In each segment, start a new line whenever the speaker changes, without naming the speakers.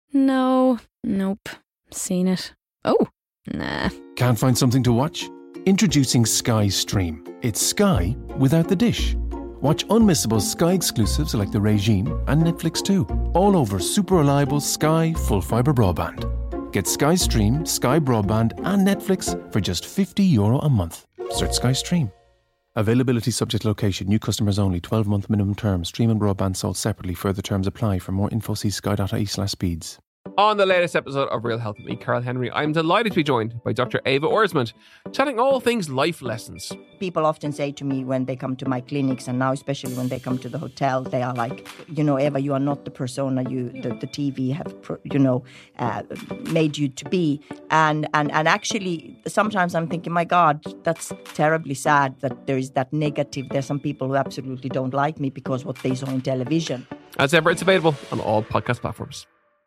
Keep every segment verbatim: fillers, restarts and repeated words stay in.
No, nope. Seen it. Oh, nah.
Can't find something to watch? Introducing Sky Stream. It's Sky without the dish. Watch unmissable Sky exclusives like The Regime and Netflix too, all over super reliable Sky full fibre broadband. Get Sky Stream, Sky Broadband and Netflix for just fifty euro a month. Search Sky Stream. Availability subject to location. New customers only. twelve month minimum term. Stream and broadband sold separately. Further terms apply. For more info, see sky.ie slash speeds.
On the latest episode of Real Health with me, Carl Henry, I'm delighted to be joined by Doctor Ava Orsmond, chatting all things life lessons.
People often say to me when they come to my clinics, and now especially when they come to the hotel, they are like, you know, Eva, you are not the persona you the, the T V have, you know, uh, made you to be. And, and, and actually, sometimes I'm thinking, my God, that's terribly sad that there is that negative. There's some people who absolutely don't like me because what they saw in television.
As ever, it's available on all podcast platforms.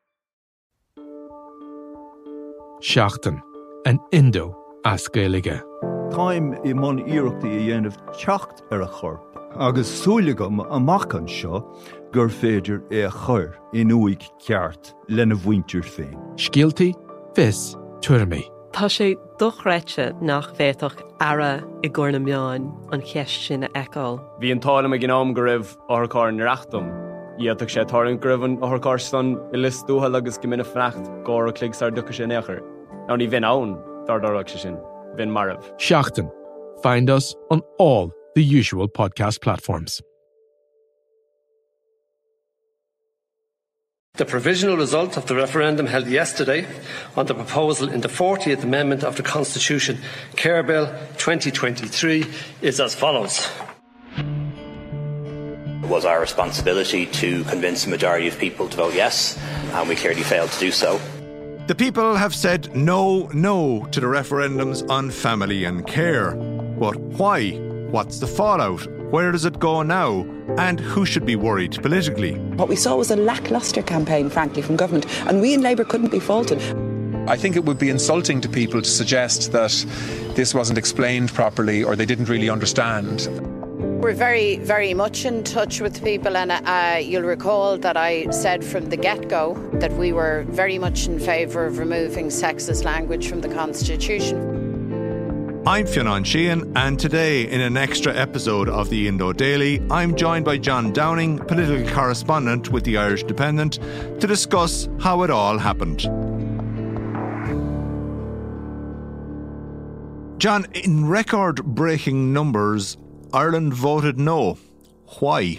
Seachtain, an Indo as Gaeilge.
Táim I mon iarachtaí a dhéanamh teacht ar a chorp, agus súlagam amach an seo gur féidir é a chur in uig ceart lena bhaintear féin.
Scialtaí, fis, tuirmí.
Tá sé dochreite nach bhéadach ara I gcóna meáin an cheist sin a eáil.
Bhí an tálam a gnám go raibh áthacáir na reachtam. Iadach sé táirn go raibh an áthacáir stan I lis dúthal agus go minic fnacht gcóir a clig sar ducha sé néachar. Now ní bhín ann dar darach sé sin. Bhín marabh.
Seachtain. Find us on all the usual podcast platforms.
The provisional result of the referendum held yesterday on the proposal in the fortieth Amendment of the Constitution, Care Bill twenty twenty-three, is as follows.
It was our responsibility to convince the majority of people to vote yes, and we clearly failed to do so.
The people have said no, no to the referendums on family and care. But why? What's the fallout? Where does it go now? And who should be worried politically?
What we saw was a lacklustre campaign, frankly, from government, and we in Labour couldn't be faulted.
I think it would be insulting to people to suggest that this wasn't explained properly or they didn't really understand.
We're very, very much in touch with people, and uh, you'll recall that I said from the get-go that we were very much in favour of removing sexist language from the Constitution.
I'm Fionn Sheehan, and today, in an extra episode of the Indo Daily, I'm joined by John Downing, political correspondent with the Irish Dependent, to discuss how it all happened. John, in record-breaking numbers, Ireland voted no. Why?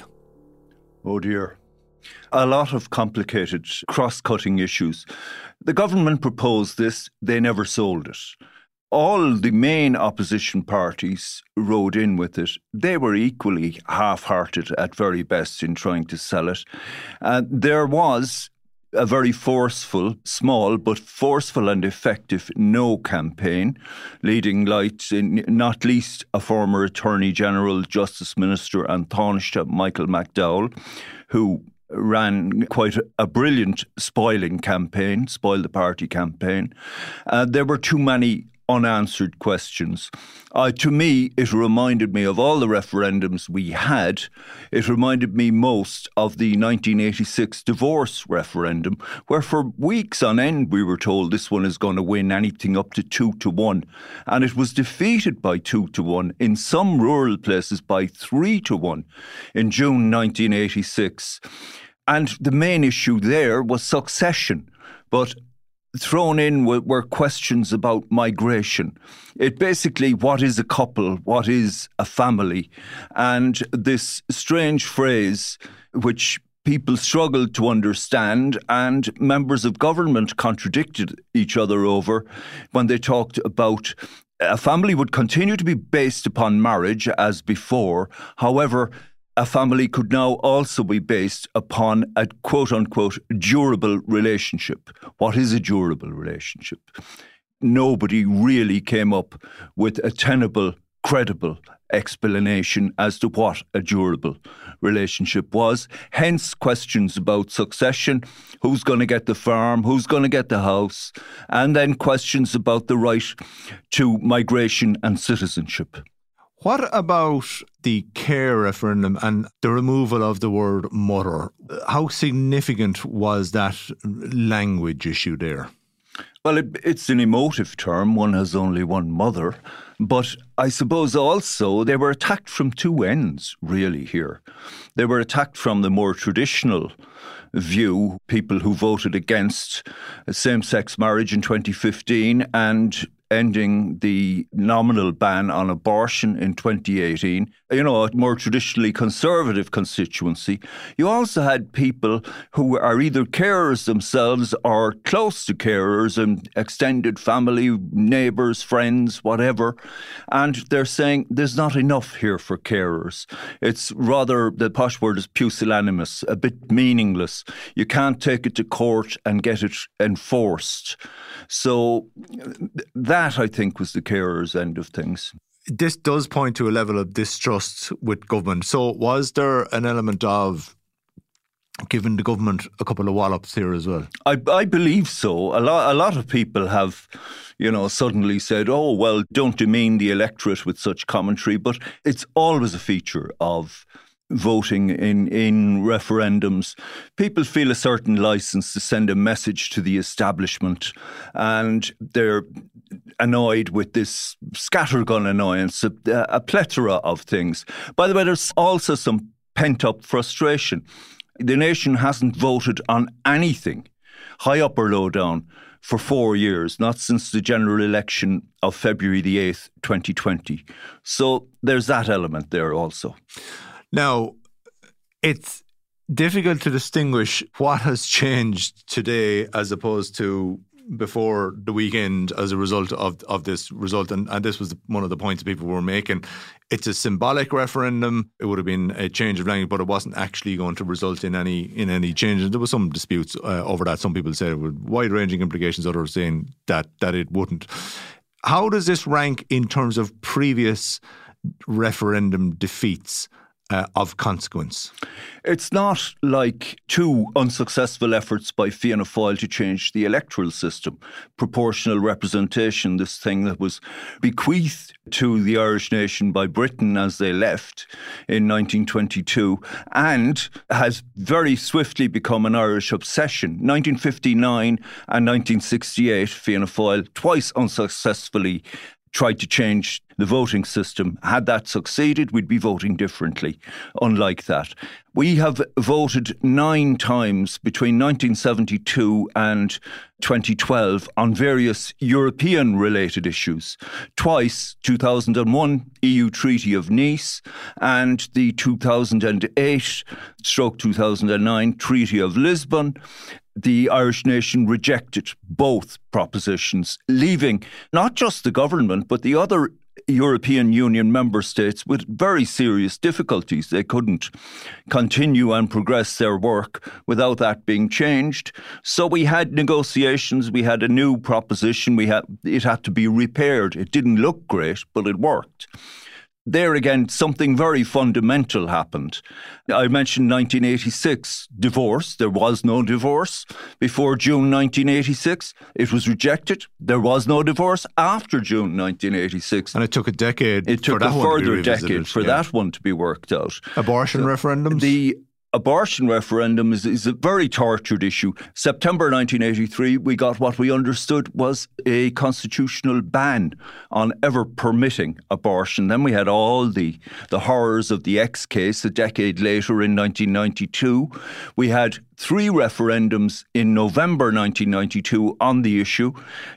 Oh dear. A lot of complicated cross-cutting issues. The government proposed this, they never sold it. All the main opposition parties rode in with it. They were equally half-hearted at very best in trying to sell it. Uh, there was a very forceful, small but forceful and effective no campaign, leading lights in not least a former Attorney General, Justice Minister and Taoiseach Michael McDowell, who ran quite a, a brilliant spoiling campaign, spoil the party campaign. Uh, there were too many unanswered questions. Uh, to me, it reminded me of all the referendums we had. It reminded me most of the nineteen eighty-six divorce referendum, where for weeks on end we were told this one is going to win anything up to two to one. And it was defeated by two to one, in some rural places by three to one in June nineteen eighty-six. And the main issue there was succession. But thrown in were questions about migration. It basically, what is a couple? What is a family? And this strange phrase, which people struggled to understand, and members of government contradicted each other over when they talked about a family would continue to be based upon marriage as before. However, a family could now also be based upon a quote-unquote durable relationship. What is a durable relationship? Nobody really came up with a tenable, credible explanation as to what a durable relationship was. Hence questions about succession, who's going to get the farm, who's going to get the house, and then questions about the right to migration and citizenship.
What about the care referendum and the removal of the word mother? How significant was that language issue there?
Well, it, it's an emotive term. One has only one mother. But I suppose also they were attacked from two ends, really, here. They were attacked from the more traditional view, people who voted against same-sex marriage in twenty fifteen and ending the nominal ban on abortion in twenty eighteen, you know, a more traditionally conservative constituency. You also had people who are either carers themselves or close to carers and extended family, neighbours, friends, whatever. And they're saying there's not enough here for carers. It's rather, the posh word is pusillanimous, a bit meaningless. You can't take it to court and get it enforced. So that, I think, was the carers' end of things.
This does point to a level of distrust with government. So was there an element of giving the government a couple of wallops here as well?
I, I believe so. A lot, a lot of people have, you know, suddenly said, oh, well, don't demean the electorate with such commentary. But it's always a feature of voting in, in referendums. People feel a certain licence to send a message to the establishment, and they're annoyed with this scattergun annoyance, a, a plethora of things. By the way, there's also some pent-up frustration. The nation hasn't voted on anything, high up or low down, for four years, not since the general election of February the eighth, twenty twenty. So there's that element there also.
Now, it's difficult to distinguish what has changed today as opposed to before the weekend as a result of, of this result. And, and this was one of the points people were making. It's a symbolic referendum. It would have been a change of language, but it wasn't actually going to result in any in any change. There was some disputes uh, over that. Some people said it would wide-ranging implications, others saying that that it wouldn't. How does this rank in terms of previous referendum defeats Uh, of consequence?
It's not like two unsuccessful efforts by Fianna Fáil to change the electoral system. Proportional representation, this thing that was bequeathed to the Irish nation by Britain as they left in nineteen twenty-two, and has very swiftly become an Irish obsession. nineteen fifty-nine and nineteen sixty-eight, Fianna Fáil twice unsuccessfully tried to change the voting system. Had that succeeded, we'd be voting differently. Unlike that, we have voted nine times between nineteen seventy-two and twenty twelve on various European-related issues. Twice, two thousand one E U Treaty of Nice and the two thousand eight stroke two thousand nine Treaty of Lisbon. The Irish nation rejected both propositions, leaving not just the government, but the other European Union member states with very serious difficulties. They couldn't continue and progress their work without that being changed. So we had negotiations, we had a new proposition, we had it had to be repaired. It didn't look great, but it worked. There again, something very fundamental happened. I mentioned nineteen eighty-six, divorce. There was no divorce before June nineteen eighty-six. It was rejected. There was no divorce after June nineteen eighty-six.
And it took a decade
It took
for that
a
one
further
to be
decade for
yeah.
that one to be worked out.
Abortion
So
referendums?
The abortion referendum is, is a very tortured issue. September nineteen eighty-three, we got what we understood was a constitutional ban on ever permitting abortion. Then we had all the, the horrors of the X case a decade later in nineteen ninety-two. We had three referendums in November nineteen ninety-two on the issue.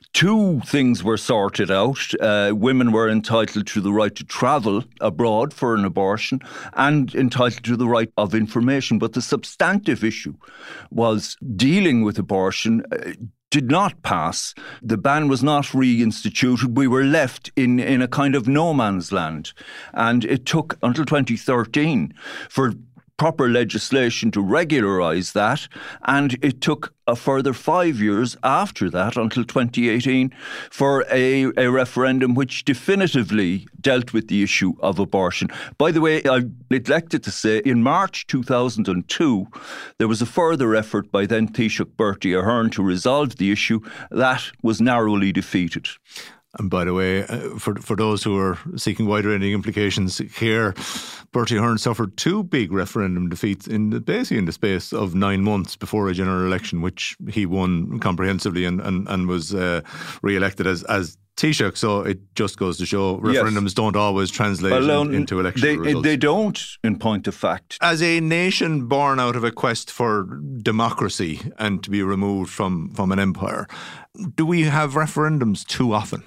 Two things were sorted out. Uh, women were entitled to the right to travel abroad for an abortion and entitled to the right of information. But the substantive issue was dealing with abortion uh, did not pass. The ban was not reinstituted. We were left in, in a kind of no man's land. And it took until twenty thirteen for proper legislation to regularise that, and it took a further five years after that, until twenty eighteen, for a, a referendum which definitively dealt with the issue of abortion. By the way, I neglected to say, in March two thousand two, there was a further effort by then Taoiseach Bertie Ahern to resolve the issue. That was narrowly defeated.
And by the way, uh, for for those who are seeking wide-ranging implications here, Bertie Ahern suffered two big referendum defeats in the, basically in the space of nine months before a general election, which he won comprehensively and, and, and was uh, re-elected as, as Taoiseach. So it just goes to show referendums yes. don't always translate well, um, into election
they,
results.
They don't, in point of fact.
As a nation born out of a quest for democracy and to be removed from, from an empire, do we have referendums too often?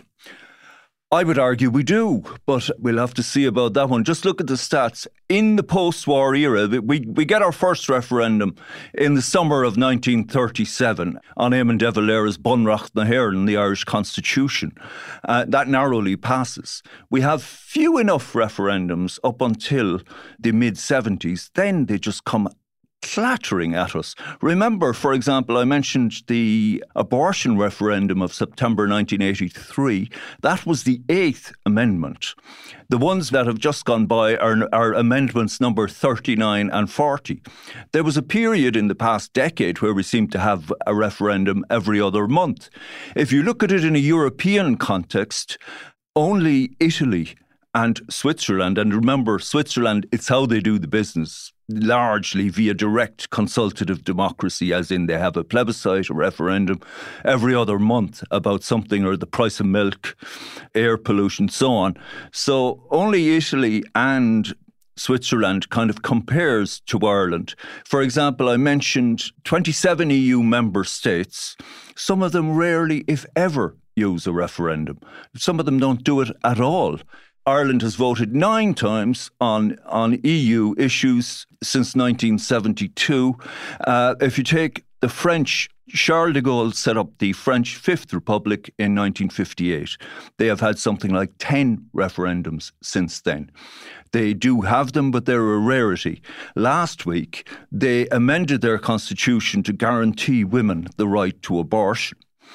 I would argue we do, but we'll have to see about that one. Just look at the stats. In the post-war era, we, we get our first referendum in the summer of nineteen thirty-seven on Eamon de Valera's Bunreacht na hÉireann, the Irish Constitution. Uh, that narrowly passes. We have few enough referendums up until the mid-seventies. Then they just come clattering at us. Remember, for example, I mentioned the abortion referendum of September nineteen eighty-three. That was the eighth amendment. The ones that have just gone by are, are amendments number thirty-nine and forty. There was a period in the past decade where we seem to have a referendum every other month. If you look at it in a European context, only Italy and Switzerland, and remember, Switzerland, it's how they do the business, largely via direct consultative democracy, as in they have a plebiscite, a referendum every other month about something or the price of milk, air pollution, so on. So only Italy and Switzerland kind of compares to Ireland. For example, I mentioned twenty-seven E U member states. Some of them rarely, if ever, use a referendum. Some of them don't do it at all. Ireland has voted nine times on, on E U issues since nineteen seventy-two. Uh, if you take the French, Charles de Gaulle set up the French Fifth Republic in nineteen fifty-eight. They have had something like ten referendums since then. They do have them, but they're a rarity. Last week, they amended their constitution to guarantee women the right to abortion.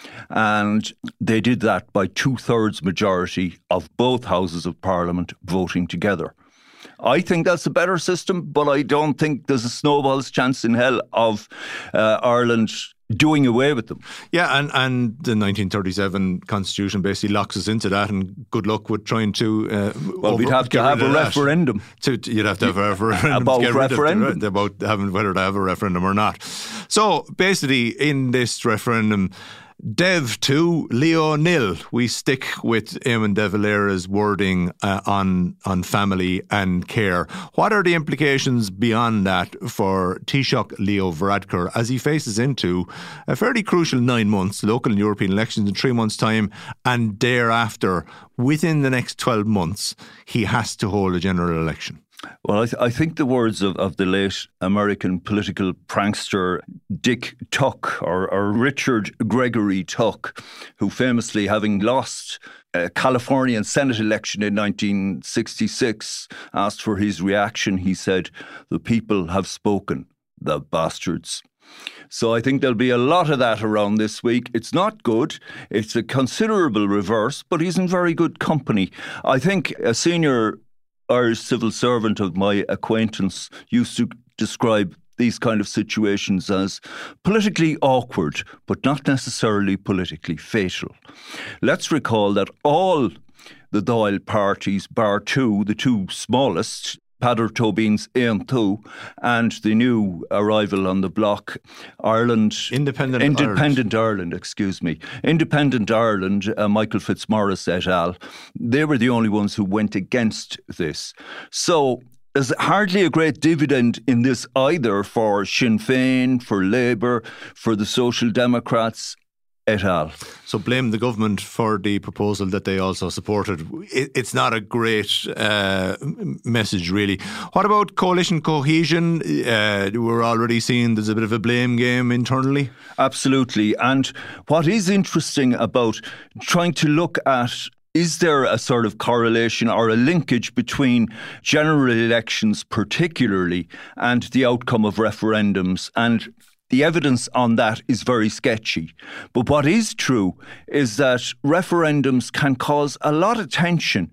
And they did that by two-thirds majority of both houses of Parliament voting together. I think that's a better system, but I don't think there's a snowball's chance in hell of uh, Ireland doing away with them.
Yeah, and, and the nineteen thirty-seven Constitution basically locks us into that, and good luck with trying to... Uh,
well, over, we'd have to have a referendum.
To, to, you'd have to have a referendum.
About to referendum.
Of, about having whether to have a referendum or not. So, basically, in this referendum, Dev two, Leo nil. We stick with Eamon de Valera's wording uh, on on family and care. What are the implications beyond that for Taoiseach Leo Varadkar as he faces into a fairly crucial nine months, local and European elections in three months' time, and thereafter, within the next twelve months, he has to hold a general election?
Well, I, th- I think the words of, of the late American political prankster Dick Tuck, or, or Richard Gregory Tuck, who famously, having lost a Californian Senate election in nineteen sixty-six, asked for his reaction. He said, "The people have spoken, the bastards." So I think there'll be a lot of that around this week. It's not good. It's a considerable reverse, but he's in very good company. I think a senior Irish civil servant of my acquaintance used to describe these kind of situations as politically awkward, but not necessarily politically fatal. Let's recall that all the Dáil parties, bar two, the two smallest, Peadar Tóibín's Éan Tú, and the new arrival on the block, Ireland...
Independent,
Independent
Ireland.
Ireland, excuse me. Independent Ireland, uh, Michael Fitzmaurice et al., they were the only ones who went against this. So there's hardly a great dividend in this either for Sinn Féin, for Labour, for the Social Democrats, et al.
So blame the government for the proposal that they also supported. It's not a great uh, message, really. What about coalition cohesion? Uh, we're already seeing there's a bit of a blame game internally.
Absolutely. And what is interesting about trying to look at, is there a sort of correlation or a linkage between general elections particularly and the outcome of referendums? And the evidence on that is very sketchy. But what is true is that referendums can cause a lot of tension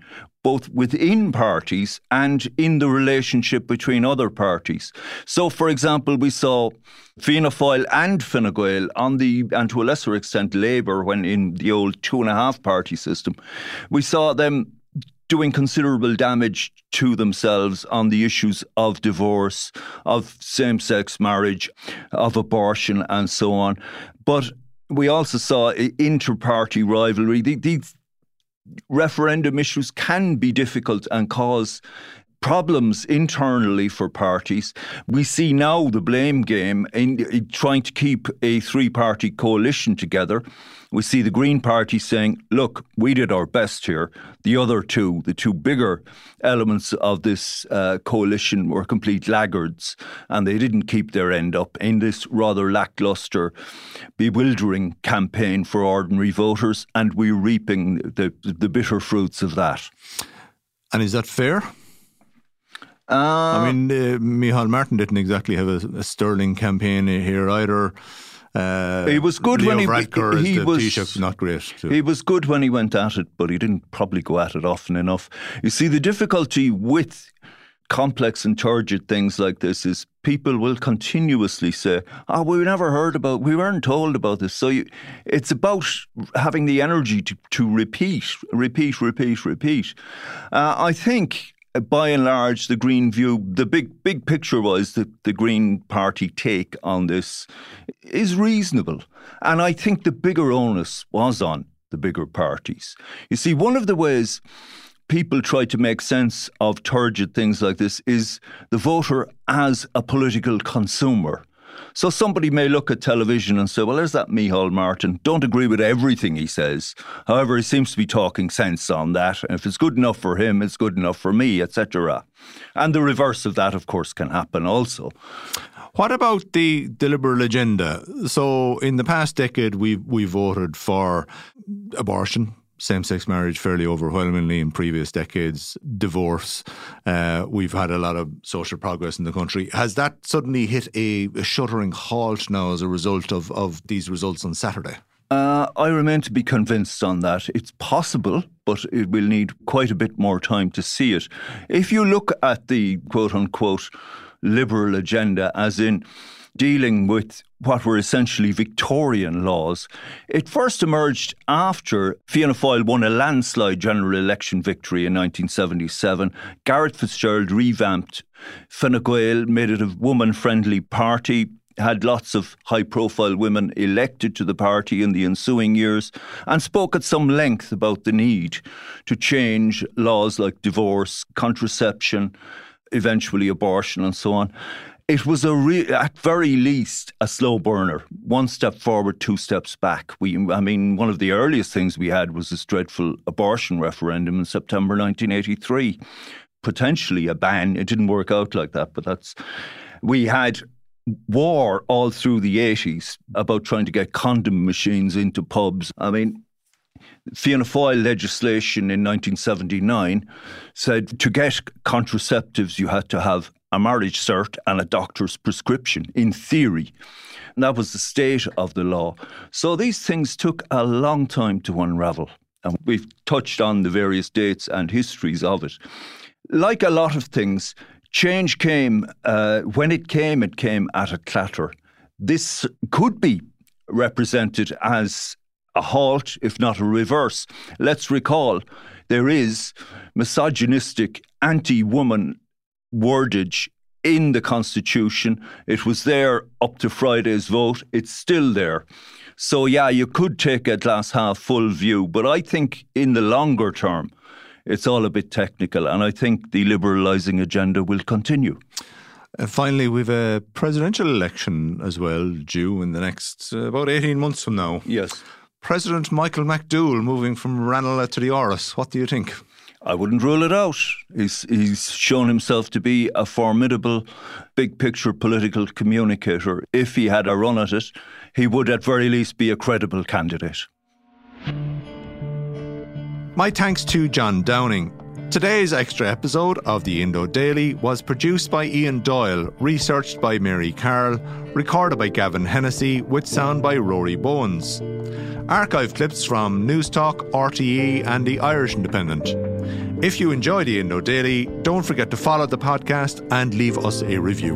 both within parties and in the relationship between other parties. So, for example, we saw Fianna Fáil and Fine Gael on the, and to a lesser extent Labour, when in the old two and a half party system, we saw them doing considerable damage to themselves on the issues of divorce, of same-sex marriage, of abortion and so on. But we also saw inter-party rivalry. These referendum issues can be difficult and cause problems internally for parties. We see now the blame game in, in trying to keep a three-party coalition together. We see the Green Party saying, look, we did our best here. The other two, the two bigger elements of this uh, coalition were complete laggards, and they didn't keep their end up in this rather lacklustre, bewildering campaign for ordinary voters, and we're reaping the, the bitter fruits of that.
And is that fair?
Uh,
I mean, uh, Micheál Martin didn't exactly have a, a sterling campaign here either. Uh,
he was good
Leo
when he,
Varadkar
he
the
was
Taoiseach, not great too.
He was good when he went at it, but he didn't probably go at it often enough. You see, the difficulty with complex and turgid things like this is people will continuously say, oh, we never heard about, we weren't told about this. So you, it's about having the energy to, to repeat, repeat, repeat, repeat. Uh, I think, by and large, the Green view, the big big picture-wise, the, the Green Party take on this is reasonable. And I think the bigger onus was on the bigger parties. You see, one of the ways people try to make sense of turgid things like this is the voter as a political consumer. So somebody may look at television and say, well, there's that Micheál Martin. Don't agree with everything he says. However, he seems to be talking sense on that. And if it's good enough for him, it's good enough for me, et cetera. And the reverse of that, of course, can happen also.
What about the, the Liberal agenda? So in the past decade, we we voted for abortion, same-sex marriage fairly overwhelmingly in previous decades, divorce. Uh, we've had a lot of social progress in the country. Has that suddenly hit a, a shuddering halt now as a result of, of these results on Saturday?
Uh, I remain to be convinced on that. It's possible, but it will need quite a bit more time to see it. If you look at the quote-unquote Liberal agenda, as in dealing with what were essentially Victorian laws, it first emerged after Fianna Fáil won a landslide general election victory in nineteen seventy-seven. Garret FitzGerald revamped Fine Gael, made it a woman-friendly party, had lots of high-profile women elected to the party in the ensuing years, and spoke at some length about the need to change laws like divorce, contraception, eventually abortion and so on. It was, a re- at very least, a slow burner. One step forward, two steps back. We, I mean, one of the earliest things we had was this dreadful abortion referendum in September nineteen eighty-three. Potentially a ban. It didn't work out like that, but that's... We had war all through the eighties about trying to get condom machines into pubs. I mean, Fianna Fáil legislation in nineteen seventy-nine said to get contraceptives you had to have a marriage cert and a doctor's prescription, in theory. And that was the state of the law. So these things took a long time to unravel. And we've touched on the various dates and histories of it. Like a lot of things, change came, uh, when it came, it came at a clatter. This could be represented as a halt, if not a reverse. Let's recall, there is misogynistic, anti-woman wordage in the Constitution. It was there up to Friday's vote. It's still there. So, yeah, you could take a glass half full view, but I think in the longer term, it's all a bit technical, and I think the liberalising agenda will continue.
Uh, finally, we've a presidential election as well due in the next uh, about eighteen months from now.
Yes.
President Michael McDowell moving from Ranelagh to the Áras. What do you think?
I wouldn't rule it out. He's, he's shown himself to be a formidable, big-picture political communicator. If he had a run at it, he would at very least be a credible candidate.
My thanks to John Downing. Today's extra episode of the Indo Daily was produced by Ian Doyle, researched by Mary Carroll, recorded by Gavin Hennessy, with sound by Rory Bowens. Archive clips from Newstalk, R T E and the Irish Independent. If you enjoy the Indo Daily, don't forget to follow the podcast and leave us a review.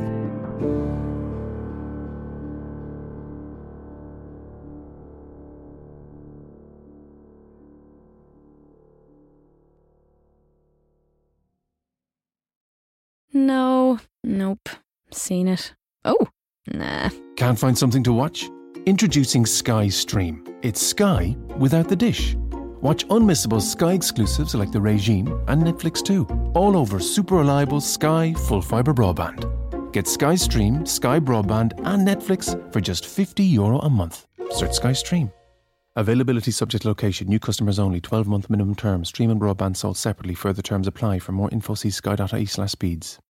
No, nope, seen it. Oh, nah.
Can't find something to watch? Introducing Sky Stream. It's Sky without the dish. Watch unmissable Sky exclusives like The Regime and Netflix two, all over super reliable Sky full fibre broadband. Get Sky Stream, Sky Broadband and Netflix for just fifty euro a month. Search Sky Stream. Availability subject to location. New customers only. twelve month minimum term. Stream and broadband sold separately. Further terms apply. For more info see sky dot I E slash speeds.